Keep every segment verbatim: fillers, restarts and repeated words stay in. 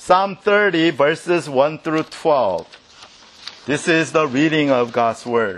Psalm thirty, verses one through twelve. This is the reading of God's Word.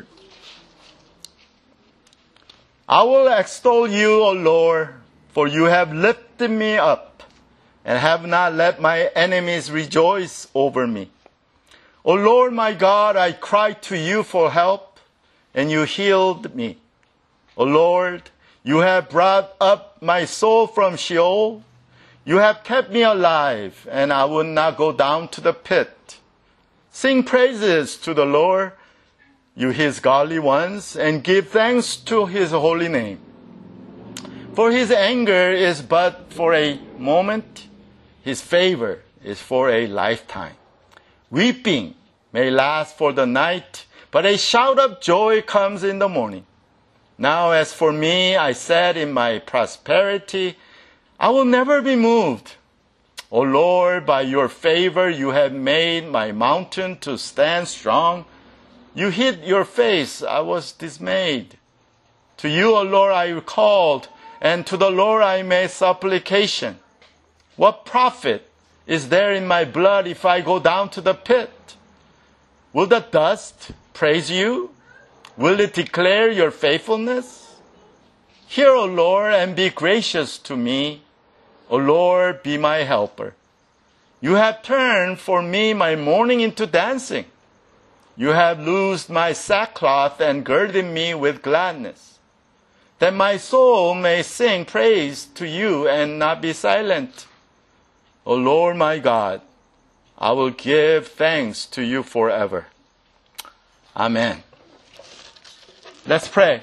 I will extol you, O Lord, for you have lifted me up and have not let my enemies rejoice over me. O Lord my God, I cried to you for help, and you healed me. O Lord, you have brought up my soul from Sheol. You have kept me alive, and I will not go down to the pit. Sing praises to the Lord, you his godly ones, and give thanks to his holy name. For his anger is but for a moment, his favor is for a lifetime. Weeping may last for the night, but a shout of joy comes in the morning. Now as for me, I said in my prosperity, I will never be moved. O Lord, by your favor you have made my mountain to stand strong. You hid your face, I was dismayed. To you, O Lord, I called, and to the Lord I made supplication. What profit is there in my blood if I go down to the pit? Will the dust praise you? Will it declare your faithfulness? Hear, O Lord, and be gracious to me. O Lord, be my helper. You have turned for me my mourning into dancing. You have loosed my sackcloth and girded me with gladness, that my soul may sing praise to you and not be silent. O Lord my God, I will give thanks to you forever. Amen. Let's pray.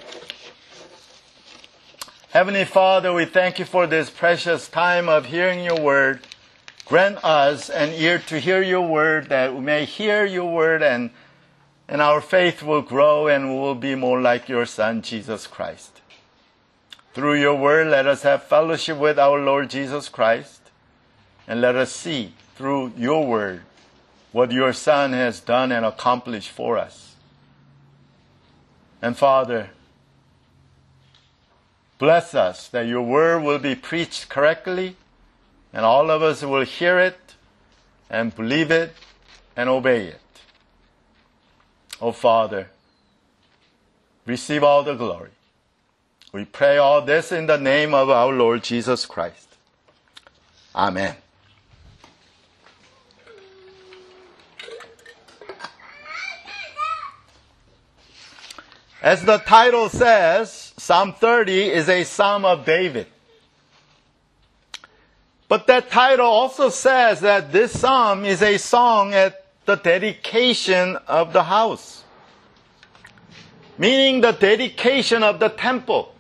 Heavenly Father, we thank you for this precious time of hearing your word. Grant us an ear to hear your word, that we may hear your word, and, and our faith will grow and we will be more like your Son, Jesus Christ. Through your word, let us have fellowship with our Lord Jesus Christ, and let us see through your word what your Son has done and accomplished for us. And Father, bless us that your word will be preached correctly, and all of us will hear it and believe it and obey it. Oh Father, receive all the glory. We pray all this in the name of our Lord Jesus Christ. Amen. As the title says, Psalm thirty is a Psalm of David. But that title also says that this psalm is a song at the dedication of the house, meaning the dedication of the temple.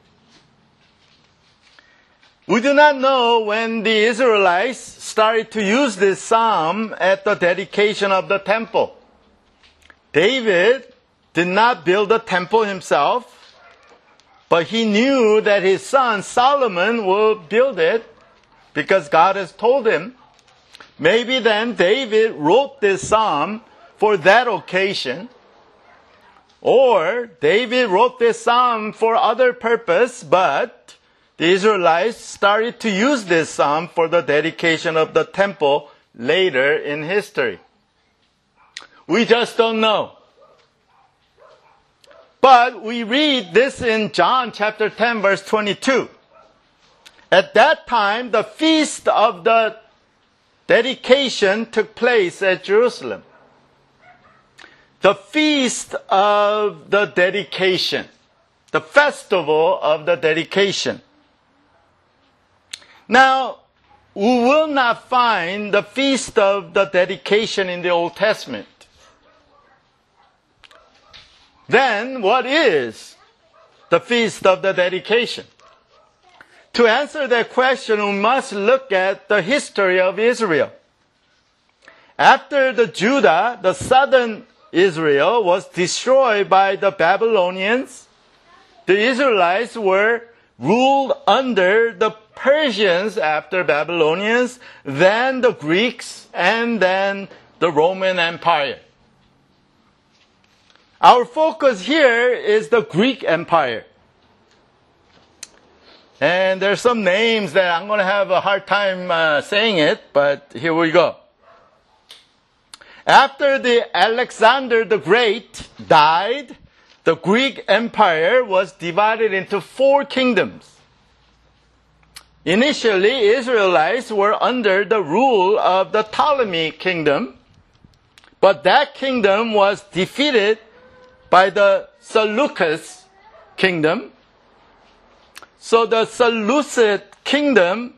We do not know when the Israelites started to use this psalm at the dedication of the temple. David did not build the temple himself, but he knew that his son Solomon will build it because God has told him. Maybe then David wrote this psalm for that occasion, or David wrote this psalm for other purpose, but the Israelites started to use this psalm for the dedication of the temple later in history. We just don't know. But we read this in John chapter ten, verse twenty-two. At that time, the feast of the dedication took place at Jerusalem. The feast of the dedication. The festival of the dedication. Now, we will not find the feast of the dedication in the Old Testament. Then, what is the feast of the dedication? To answer that question, we must look at the history of Israel. After the Judah, the southern Israel, was destroyed by the Babylonians, the Israelites were ruled under the Persians after Babylonians, then the Greeks, and then the Roman Empire. Our focus here is the Greek Empire. And there's some names that I'm going to have a hard time uh, saying it, but here we go. After the Alexander the Great died, the Greek Empire was divided into four kingdoms. Initially, Israelites were under the rule of the Ptolemy kingdom, but that kingdom was defeated by the Seleucus kingdom. So the Seleucid kingdom,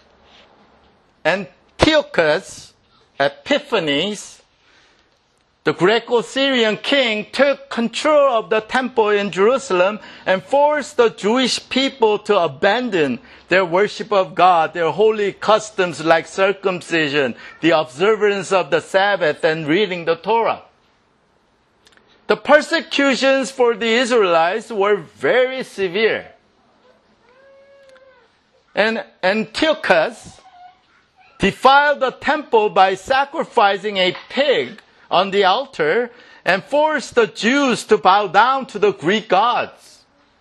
Antiochus Epiphanes, the Greco-Syrian king, took control of the temple in Jerusalem and forced the Jewish people to abandon their worship of God, their holy customs like circumcision, the observance of the Sabbath, and reading the Torah. The persecutions for the Israelites were very severe. And Antiochus defiled the temple by sacrificing a pig on the altar and forced the Jews to bow down to the Greek gods.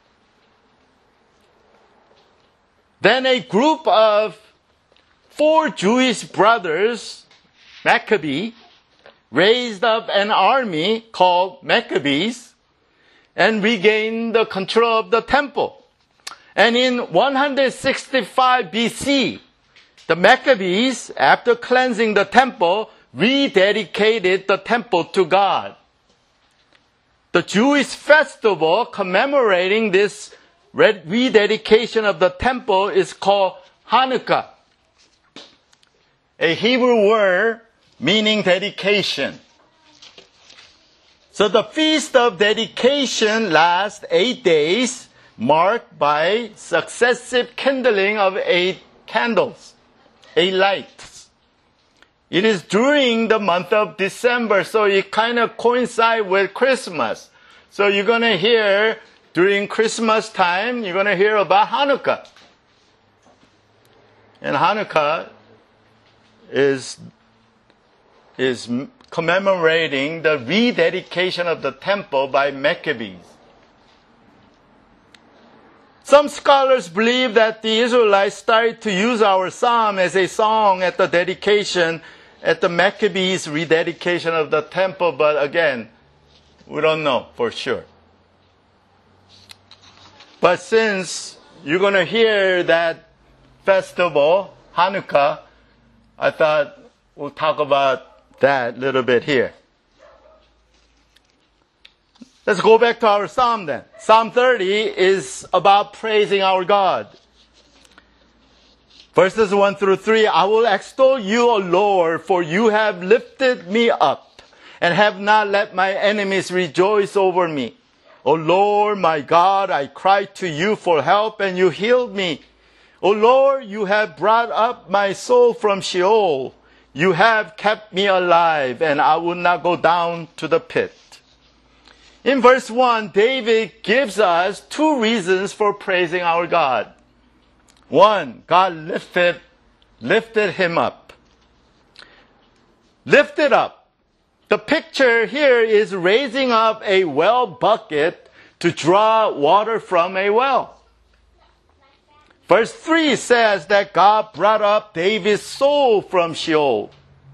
Then a group of four Jewish brothers, Maccabees, raised up an army called Maccabees and regained the control of the temple. And in one sixty-five B C, the Maccabees, after cleansing the temple, rededicated the temple to God. The Jewish festival commemorating this rededication of the temple is called Hanukkah, a Hebrew word meaning dedication. So the feast of dedication lasts eight days, marked by successive kindling of eight candles, eight lights. It is during the month of December, so it kind of coincides with Christmas. So you're going to hear, during Christmas time, you're going to hear about Hanukkah. And Hanukkah is, is commemorating the rededication of the temple by Maccabees. Some scholars believe that the Israelites started to use our psalm as a song at the dedication, at the Maccabees' rededication of the temple, but again, we don't know for sure. But since you're going to hear that festival, Hanukkah, I thought we'll talk about that a little bit here. Let's go back to our psalm then. Psalm thirty is about praising our God. Verses one through three, I will extol you, O Lord, for you have lifted me up and have not let my enemies rejoice over me. O Lord, my God, I cried to you for help and you healed me. O Lord, you have brought up my soul from Sheol. You have kept me alive and I will not go down to the pit. In verse one, David gives us two reasons for praising our God. One, God lifted, lifted him up. Lifted up. The picture here is raising up a well bucket to draw water from a well. Verse three says that God brought up David's soul from Sheol.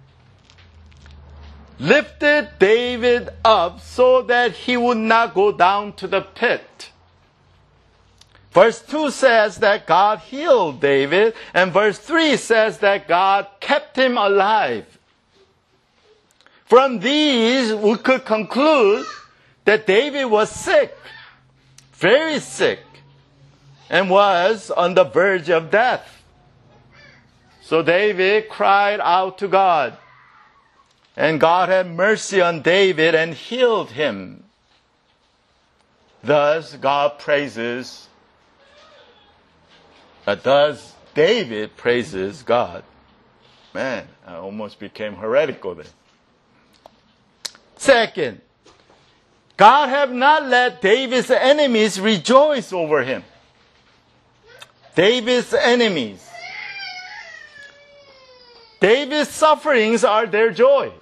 Lifted David up so that he would not go down to the pit. Verse two says that God healed David, and verse three says that God kept him alive. From these, we could conclude that David was sick, very sick, and was on the verge of death. So David cried out to God. And God had mercy on David and healed him. Thus, God praises, uh, thus David praises God. Man, I almost became heretical there. Second, God have not let David's enemies rejoice over him. David's enemies. David's sufferings are their joy.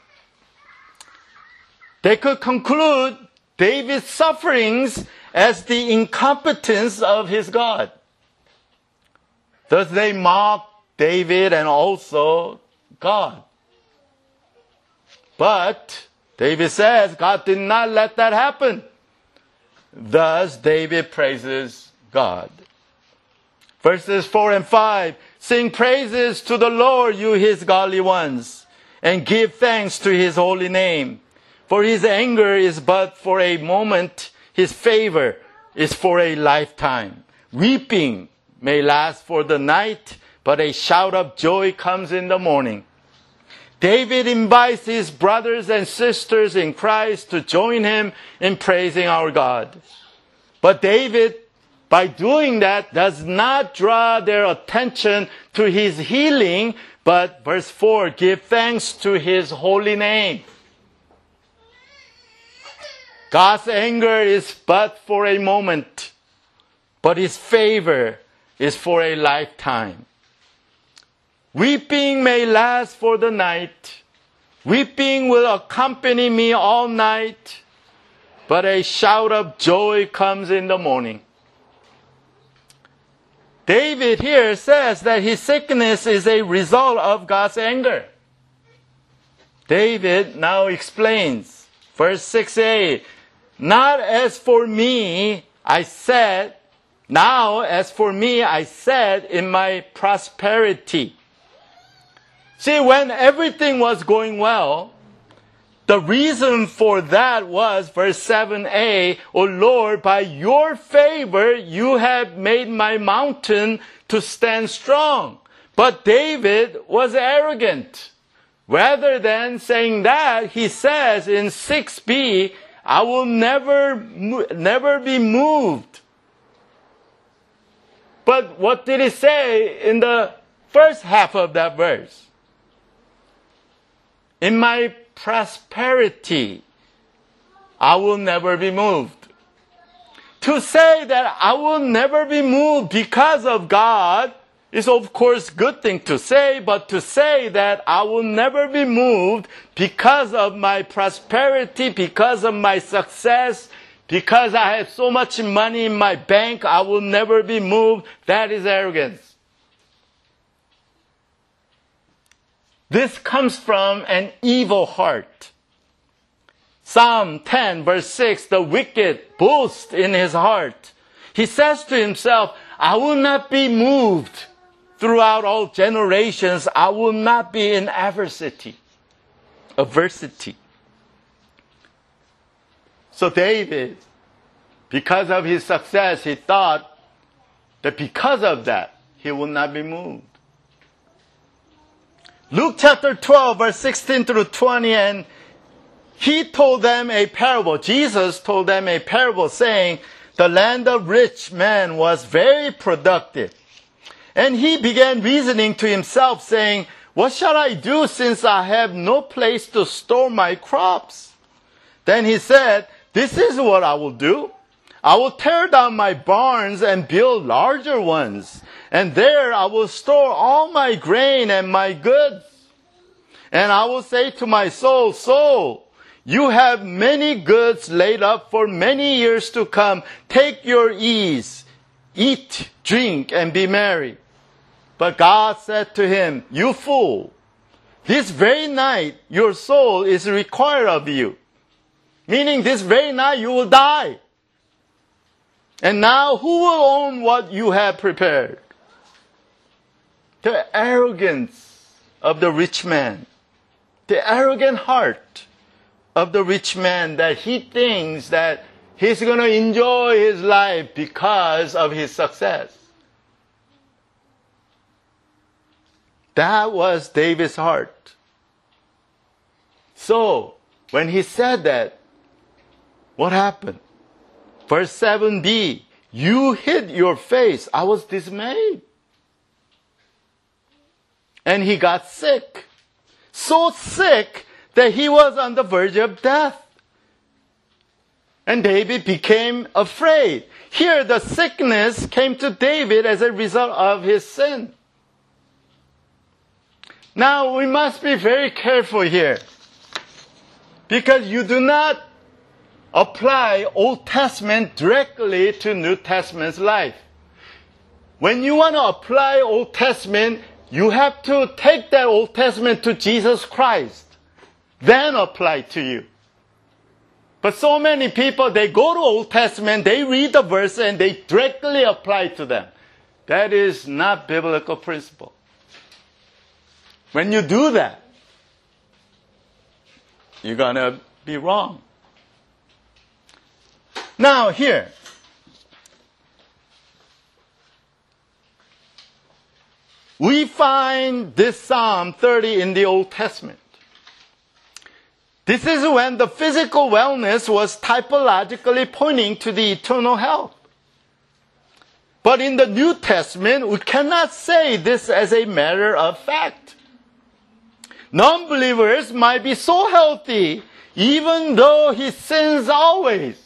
They could conclude David's sufferings as the incompetence of his God. Thus they mock David and also God. But David says God did not let that happen. Thus, David praises God. Verses four and five, sing praises to the Lord, you his godly ones, and give thanks to his holy name. For his anger is but for a moment, his favor is for a lifetime. Weeping may last for the night, but a shout of joy comes in the morning. David invites his brothers and sisters in Christ to join him in praising our God. But David, by doing that, does not draw their attention to his healing, but verse four, give thanks to his holy name. God's anger is but for a moment, but his favor is for a lifetime. Weeping may last for the night. Weeping will accompany me all night, but a shout of joy comes in the morning. David here says that his sickness is a result of God's anger. David now explains, verse six a, not as for me, I said, now as for me, I said in my prosperity. See, when everything was going well, the reason for that was, verse seven a, O Lord, by your favor you have made my mountain to stand strong. But David was arrogant. Rather than saying that, he says in six b, I will never, never be moved. But what did he say in the first half of that verse? In my prosperity, I will never be moved. To say that I will never be moved because of God is of course a good thing to say, but to say that I will never be moved because of my prosperity, because of my success, because I have so much money in my bank, I will never be moved, that is arrogance. This comes from an evil heart. Psalm ten, verse six, the wicked boasts in his heart. He says to himself, I will not be moved. Throughout all generations, I will not be in adversity. Adversity. So David, because of his success, he thought that because of that, he will not be moved. Luke chapter twelve, verse sixteen through twenty, and he told them a parable. Jesus told them a parable saying, the land of rich man was very productive. And he began reasoning to himself saying, what shall I do since I have no place to store my crops? Then he said, this is what I will do. I will tear down my barns and build larger ones. And there I will store all my grain and my goods. And I will say to my soul, soul, you have many goods laid up for many years to come. Take your ease, eat, drink, and be merry. But God said to him, you fool, this very night your soul is required of you. Meaning this very night you will die. And now who will own what you have prepared? The arrogance of the rich man. The arrogant heart of the rich man, that he thinks that he's going to enjoy his life because of his success. That was David's heart. So, when he said that, what happened? Verse seven b, you hid your face. I was dismayed. And he got sick. So sick that he was on the verge of death. And David became afraid. Here, the sickness came to David as a result of his sin. Now, we must be very careful here, because you do not apply Old Testament directly to New Testament's life. When you want to apply Old Testament, you have to take that Old Testament to Jesus Christ. then apply to you. But so many people, they go to Old Testament, they read the verse, and they directly apply to them. That is not biblical principle. When you do that, you're going to be wrong. Now, here. We find this Psalm thirty in the Old Testament. This is when the physical wellness was typologically pointing to the eternal health. But in the New Testament, we cannot say this as a matter of fact. Non-believers might be so healthy, even though he sins always.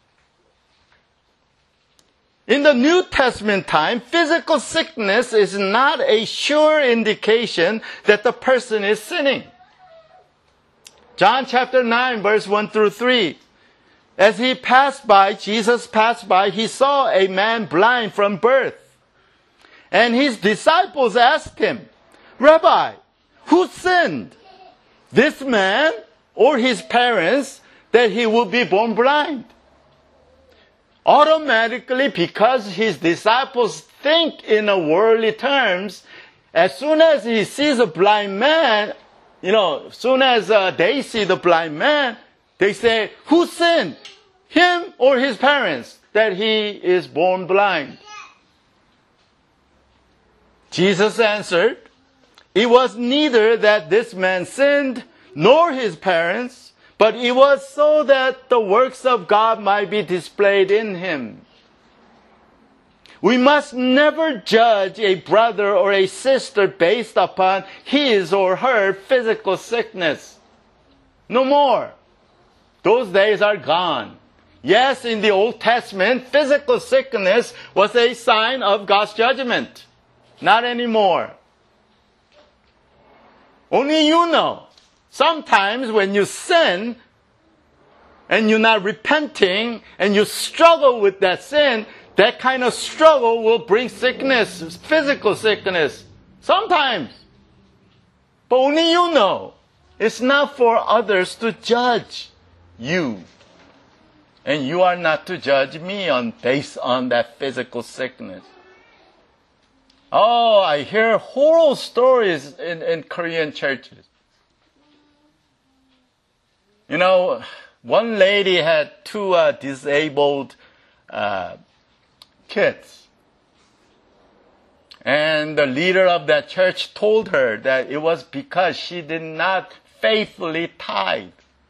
In the New Testament time, physical sickness is not a sure indication that the person is sinning. John chapter nine, verse one through three. As he passed by, Jesus passed by, he saw a man blind from birth. And his disciples asked him, Rabbi, who sinned, this man or his parents, that he would be born blind? Automatically, because his disciples think in a worldly terms, as soon as he sees a blind man, you know, as soon as uh, they see the blind man, they say, who sinned, him or his parents, that he is born blind? Jesus answered, it was neither that this man sinned, nor his parents, but it was so that the works of God might be displayed in him. We must never judge a brother or a sister based upon his or her physical sickness. No more. Those days are gone. Yes, in the Old Testament, physical sickness was a sign of God's judgment. Not anymore. Only you know. Sometimes when you sin and you're not repenting and you struggle with that sin, that kind of struggle will bring sickness, physical sickness. Sometimes. But only you know. It's not for others to judge you. And you are not to judge me on based on that physical sickness. Oh, I hear horror stories in, in Korean churches. You know, one lady had two uh, disabled uh, kids. And the leader of that church told her that it was because she did not faithfully tithe.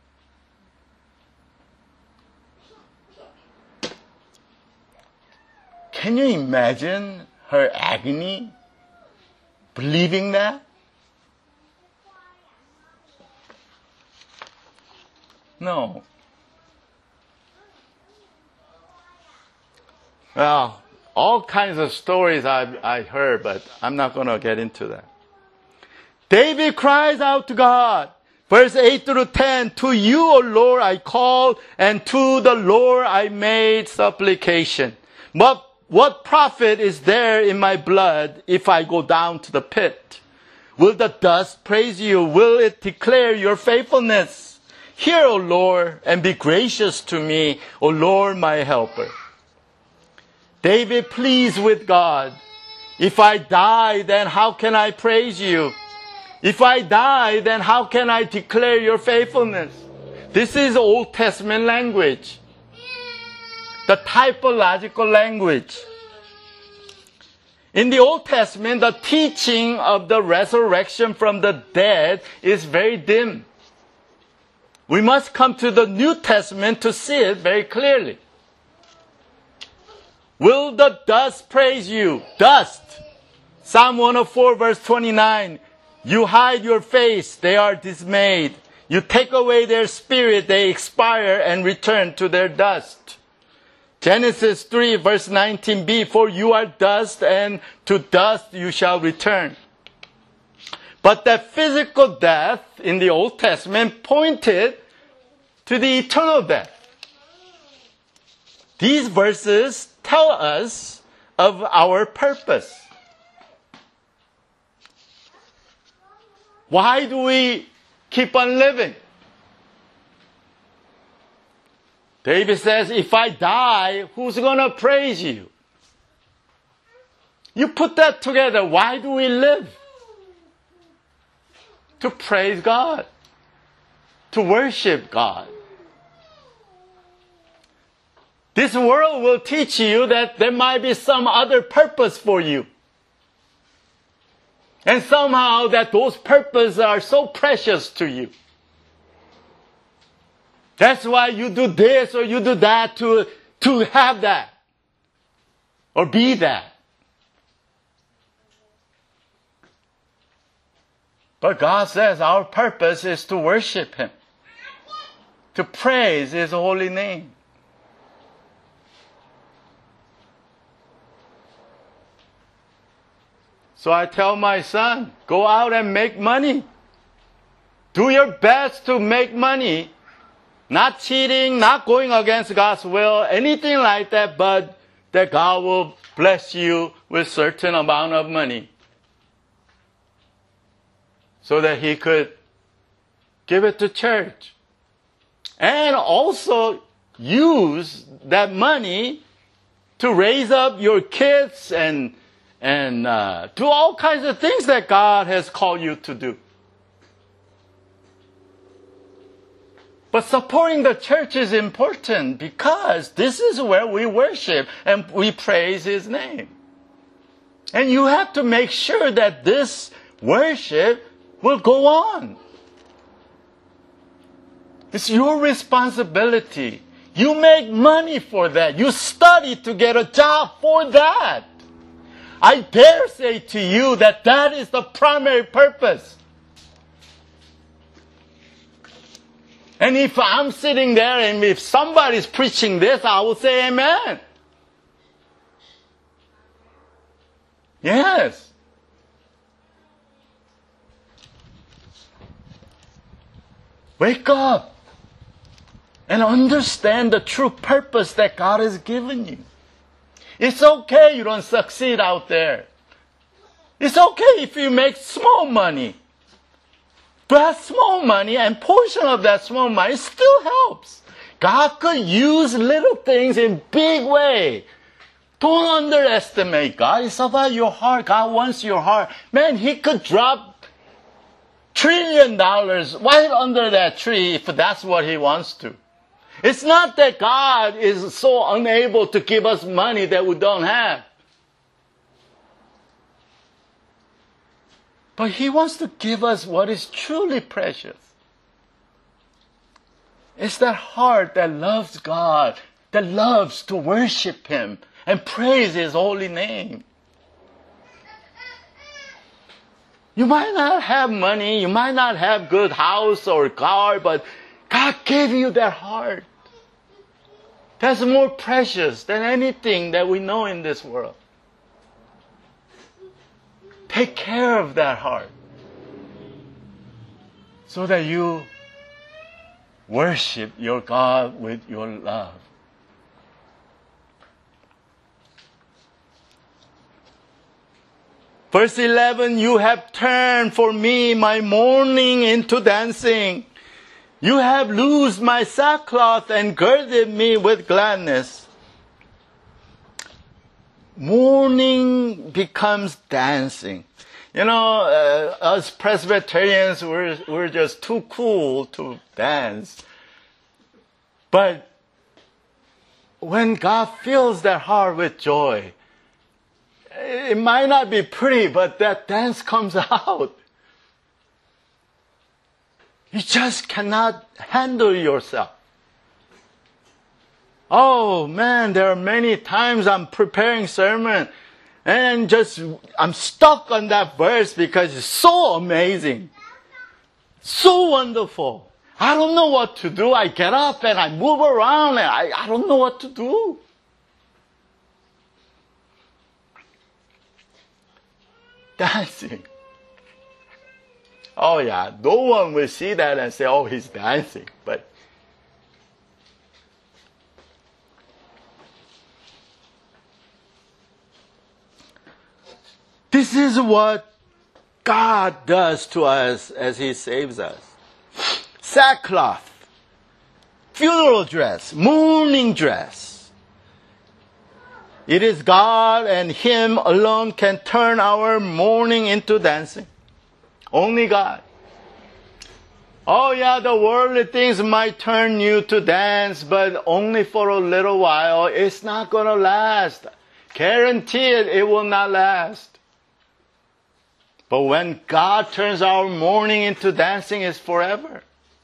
Can you imagine her agony, believing that? No. Well, all kinds of stories I've, I heard, but I'm not going to get into that. David cries out to God. Verse eight through ten, to you, O Lord, I called, and to the Lord I made supplication. But what profit is there in my blood if I go down to the pit? Will the dust praise you? Will it declare your faithfulness? Hear, O Lord, and be gracious to me, O Lord, my helper. David pleads with God. If I die, then how can I praise you? If I die, then how can I declare your faithfulness? This is Old Testament language. The typological language. In the Old Testament, the teaching of the resurrection from the dead is very dim. We must come to the New Testament to see it very clearly. Will the dust praise you? Dust. Psalm one oh four verse twenty-nine. You hide your face, they are dismayed. You take away their spirit, they expire and return to their dust. Genesis three verse nineteen b. For you are dust, and to dust you shall return. But that physical death in the Old Testament pointed to the eternal death. These verses tell us of our purpose. Why do we keep on living? David says, if I die, who's going to praise you? You put that together. Why do we live? To praise God. To worship God. This world will teach you that there might be some other purpose for you. And somehow that those purposes are so precious to you. That's why you do this or you do that to, to have that. Or be that. But God says our purpose is to worship Him. To praise His holy name. So I tell my son, go out and make money. Do your best to make money. Not cheating, not going against God's will, anything like that, but that God will bless you with certain amount of money. So that He could give it to church. And also use that money to raise up your kids and And uh, do all kinds of things that God has called you to do. But supporting the church is important because this is where we worship and we praise His name. And you have to make sure that this worship will go on. It's your responsibility. You make money for that. You study to get a job for that. I dare say to you that that is the primary purpose. And if I'm sitting there and if somebody's preaching this, I will say amen. Yes. Wake up and understand the true purpose that God has given you. It's okay you don't succeed out there. It's okay if you make small money. But small money and portion of that small money still helps. God could use little things in big way. Don't underestimate God. It's about your heart. God wants your heart. Man, He could drop trillion dollars right under that tree if that's what He wants to. It's not that God is so unable to give us money that we don't have. But He wants to give us what is truly precious. It's that heart that loves God, that loves to worship Him and praise His holy name. You might not have money, you might not have good house or car, but God gave you that heart. That's more precious than anything that we know in this world. Take care of that heart so that you worship your God with your love. Verse eleven, you have turned for me my mourning into dancing. You have loosed my sackcloth and girded me with gladness. Mourning becomes dancing. You know, uh, us Presbyterians, we're, we're just too cool to dance. But when God fills their heart with joy, it might not be pretty, but that dance comes out. You just cannot handle yourself. Oh man, there are many times I'm preparing sermon and just I'm stuck on that verse because it's so amazing. So wonderful. I don't know what to do. I get up and I move around and I, I don't know what to do. Dancing. Oh yeah, no one will see that and say, oh, he's dancing. But this is what God does to us as He saves us. Sackcloth. funeral dress, mourning dress. It is God and Him alone can turn our mourning into dancing. Only God. Oh yeah, the worldly things might turn you to dance, but only for a little while. It's not going to last. Guaranteed it will not last. But when God turns our mourning into dancing, it's forever.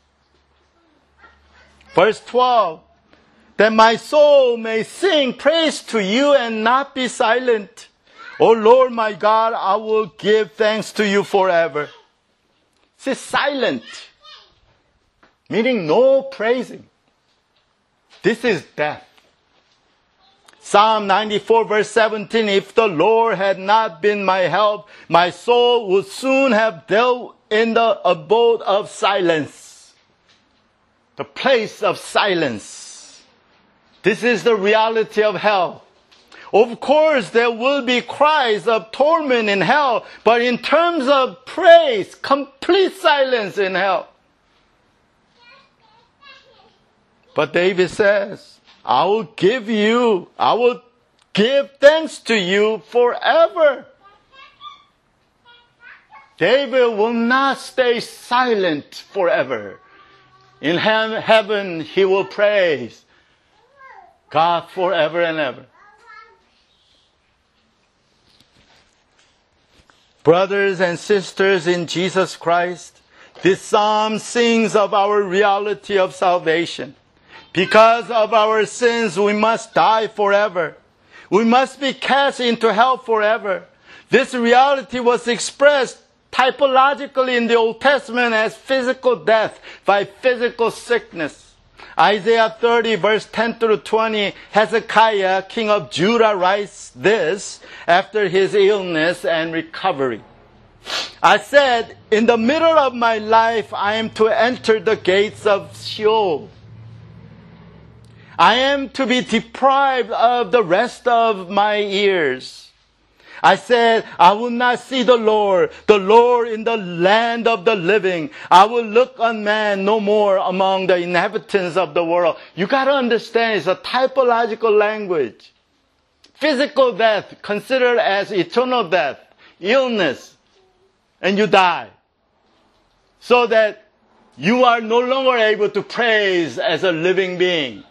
Verse twelve, that my soul may sing praise to you and not be silent. O Lord my God, I will give thanks to you forever. It says silent, meaning no praising. This is death. Psalm ninety-four verse seventeen, if the Lord had not been my help, my soul would soon have dwelt in the abode of silence. The place of silence. This is the reality of hell. Of course, there will be cries of torment in hell, but in terms of praise, complete silence in hell. But David says, I will give you, I will give thanks to you forever. David will not stay silent forever. In heaven, he will praise God forever and ever. Brothers and sisters in Jesus Christ, this psalm sings of our reality of salvation. Because of our sins, we must die forever. We must be cast into hell forever. This reality was expressed typologically in the Old Testament as physical death by physical sickness. Isaiah thirty verse ten through twenty, Hezekiah, king of Judah, writes this after his illness and recovery. I said, in the middle of my life, I am to enter the gates of Sheol. I am to be deprived of the rest of my years. I said, I will not see the Lord, the Lord in the land of the living. I will look on man no more among the inhabitants of the world. You got to understand, it's a typological language. Physical death considered as eternal death, illness, and you die. So that you are no longer able to praise as a living being.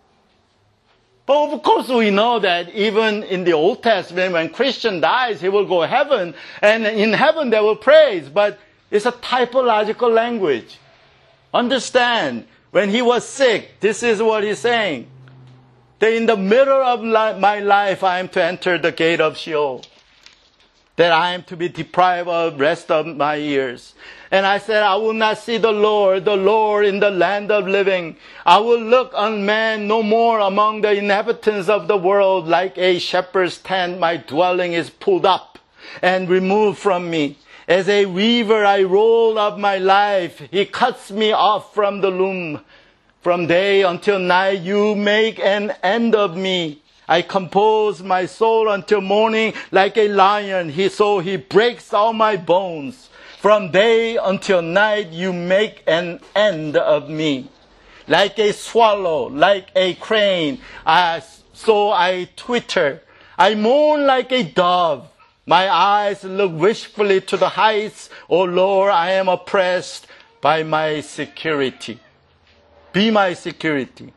But of course we know that even in the Old Testament, when Christian dies, he will go to heaven, and in heaven they will praise. But it's a typological language. Understand, when he was sick, this is what he's saying. That in the middle of li- my life, I am to enter the gate of Sheol. That I am to be deprived of the rest of my years. And I said, I will not see the Lord, the Lord in the land of living. I will look on man no more among the inhabitants of the world. Like a shepherd's tent, my dwelling is pulled up and removed from me. As a weaver, I roll up my life. He cuts me off from the loom. From day until night, you make an end of me. I compose my soul until morning like a lion. He, so he breaks all my bones. From day until night, you make an end of me. Like a swallow, like a crane, I, so I twitter. I mourn like a dove. My eyes look wishfully to the heights. O Lord, I am oppressed by my security. Be my security.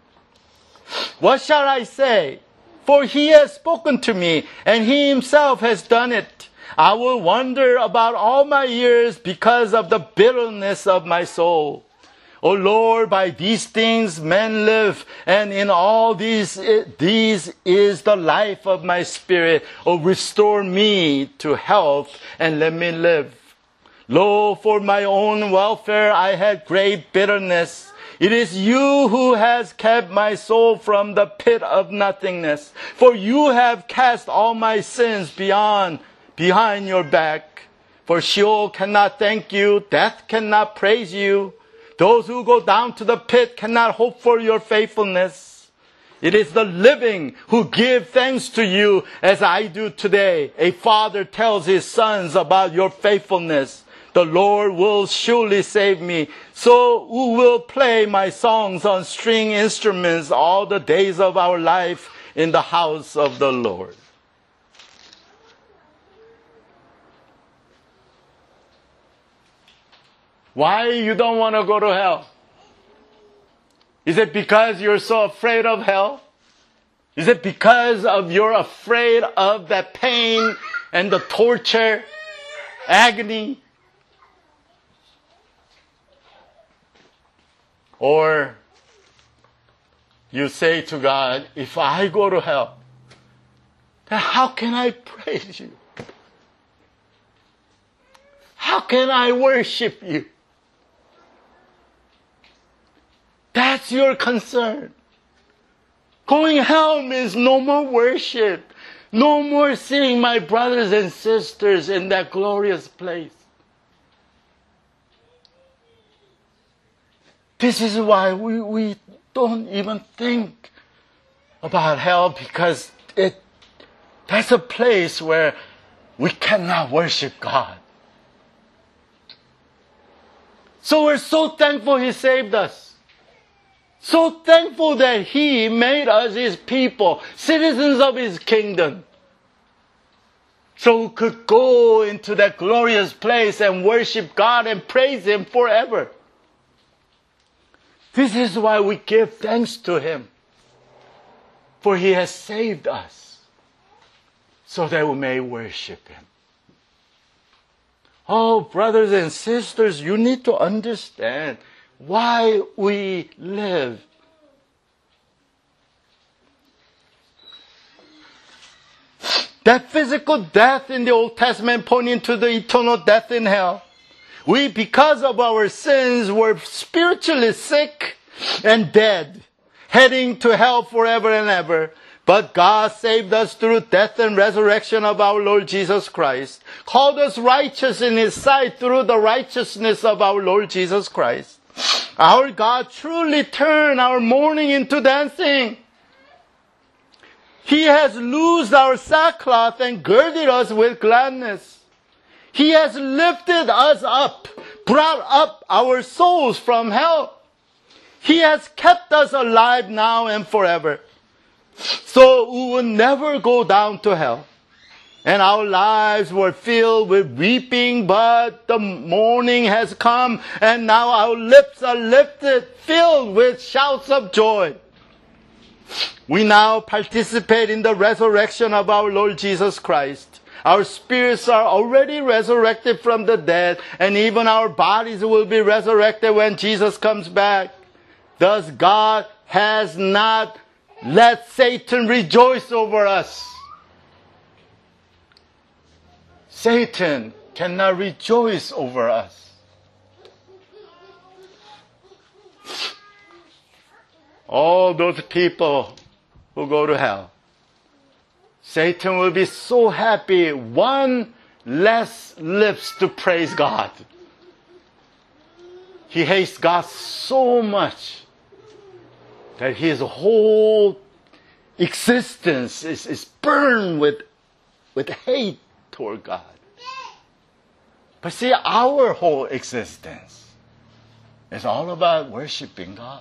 What shall I say? For he has spoken to me, and he himself has done it. I will wonder about all my years because of the bitterness of my soul. O Lord, by these things men live, and in all these, these is the life of my spirit. O restore me to health and let me live. Lo, for my own welfare I had great bitterness. It is you who has kept my soul from the pit of nothingness. For you have cast all my sins beyond, behind your back. For Sheol cannot thank you, death cannot praise you. Those who go down to the pit cannot hope for your faithfulness. It is the living who give thanks to you as I do today. A father tells his sons about your faithfulness. The Lord will surely save me. So we will play my songs on string instruments all the days of our life in the house of the Lord. Why you don't want to go to hell? Is it because you're so afraid of hell? Is it because of you're afraid of that pain and the torture, agony? Or you say to God, if I go to hell, then how can I praise you? How can I worship you? That's your concern. Going hell means no more worship. No more seeing my brothers and sisters in that glorious place. This is why we, we don't even think about hell, because it that's a place where we cannot worship God. So we're so thankful He saved us. So thankful that He made us His people, citizens of His kingdom. So we could go into that glorious place and worship God and praise Him forever. This is why we give thanks to Him. For He has saved us so that we may worship Him. Oh, brothers and sisters, you need to understand why we live. That physical death in the Old Testament pointing to the eternal death in hell. We, because of our sins, were spiritually sick and dead, heading to hell forever and ever. But God saved us through death and resurrection of our Lord Jesus Christ, called us righteous in His sight through the righteousness of our Lord Jesus Christ. Our God truly turned our mourning into dancing. He has loosed our sackcloth and girded us with gladness. He has lifted us up, brought up our souls from hell. He has kept us alive now and forever. So we will never go down to hell. And our lives were filled with weeping, but the morning has come, and now our lips are lifted, filled with shouts of joy. We now participate in the resurrection of our Lord Jesus Christ. Our spirits are already resurrected from the dead, and even our bodies will be resurrected when Jesus comes back. Thus God has not let Satan rejoice over us. Satan cannot rejoice over us. All those people who go to hell, Satan will be so happy, one less lips to praise God. He hates God so much that his whole existence is, is burned with, with hate toward God. But see, our whole existence is all about worshiping God.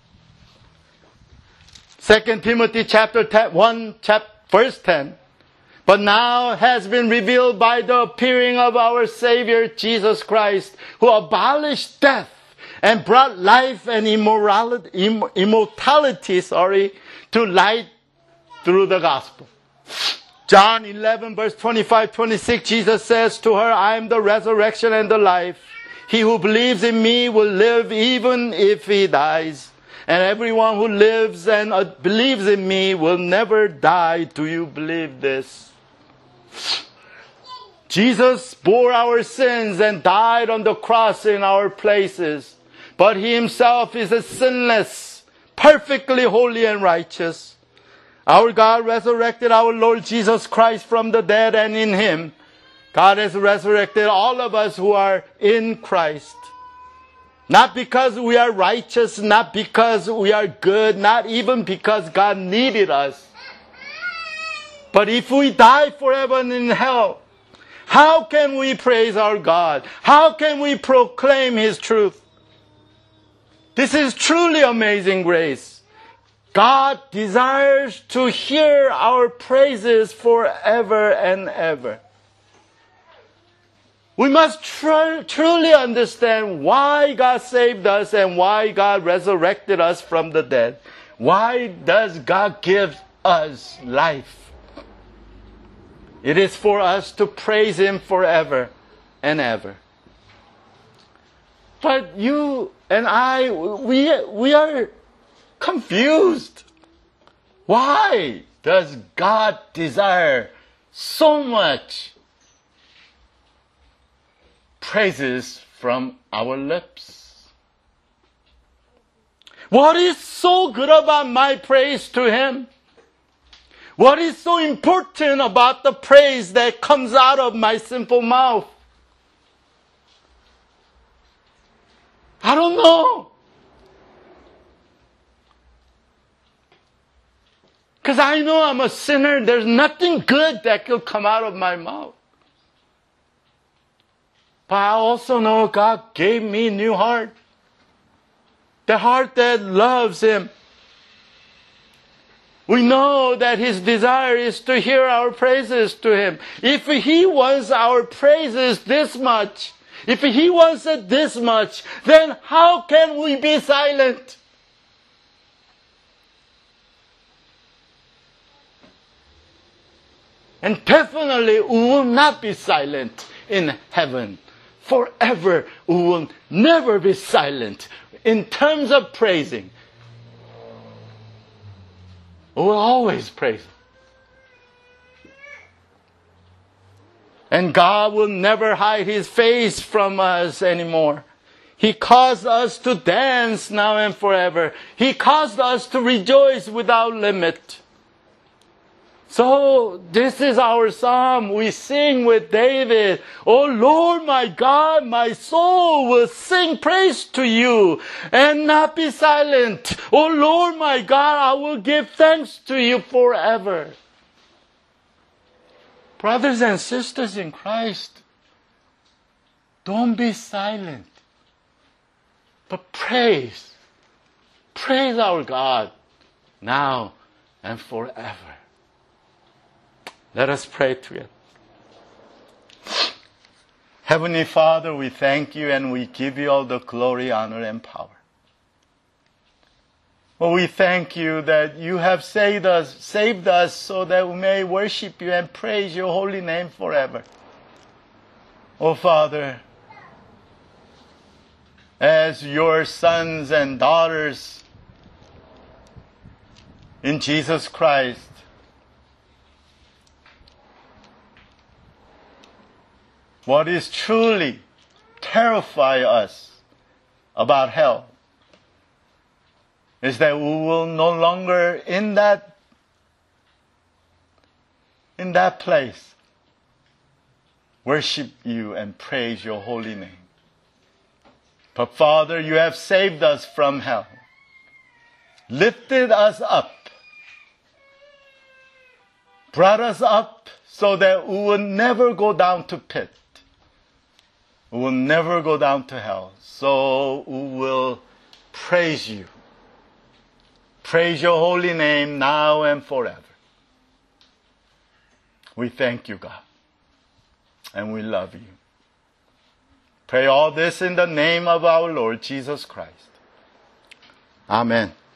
Second Timothy chapter one, chapter, verse ten. But now has been revealed by the appearing of our Savior Jesus Christ, who abolished death and brought life and immorality, imm- immortality sorry, to light through the gospel. John eleven, verse twenty-five, twenty-six, Jesus says to her, I am the resurrection and the life. He who believes in me will live even if he dies. And everyone who lives and uh, believes in me will never die. Do you believe this? Jesus bore our sins and died on the cross in our places. But He Himself is a sinless, perfectly holy and righteous. Our God resurrected our Lord Jesus Christ from the dead, and in Him, God has resurrected all of us who are in Christ. Not because we are righteous, not because we are good, not even because God needed us. But if we die forever in hell, How can we praise our God? How can we proclaim His truth? This is truly amazing grace. God desires to hear our praises forever and ever. We must tr- truly understand why God saved us and why God resurrected us from the dead. Why does God give us life? It is for us to praise Him forever and ever. But you and I, we, we are confused. Why does God desire so much praises from our lips? What is so good about my praise to Him? What is so important about the praise that comes out of my simple mouth? I don't know. Because I know I'm a sinner. There's nothing good that could come out of my mouth. But I also know God gave me a new heart. The heart that loves Him. We know that His desire is to hear our praises to Him. If He wants our praises this much, if He wants it this much, then how can we be silent? And definitely we will not be silent in heaven. Forever we will never be silent in terms of praising. We will always praise. And God will never hide His face from us anymore. He caused us to dance now and forever. He caused us to rejoice without limit. So this is our psalm. We sing with David. Oh Lord, my God, my soul will sing praise to you and not be silent. Oh Lord, my God, I will give thanks to you forever. Brothers and sisters in Christ, don't be silent, but praise. Praise our God now and forever. Let us pray together. Heavenly Father, we thank you and we give you all the glory, honor, and power. Well, we thank you that you have saved us, saved us so that we may worship you and praise your holy name forever. Oh Father, as your sons and daughters in Jesus Christ, what is truly terrifying us about hell is that we will no longer in that in that place worship you and praise your holy name. But Father, you have saved us from hell, lifted us up, brought us up so that we will never go down to pit. We will never go down to hell. So we will praise you. Praise your holy name now and forever. We thank you, God. And we love you. Pray all this in the name of our Lord Jesus Christ. Amen.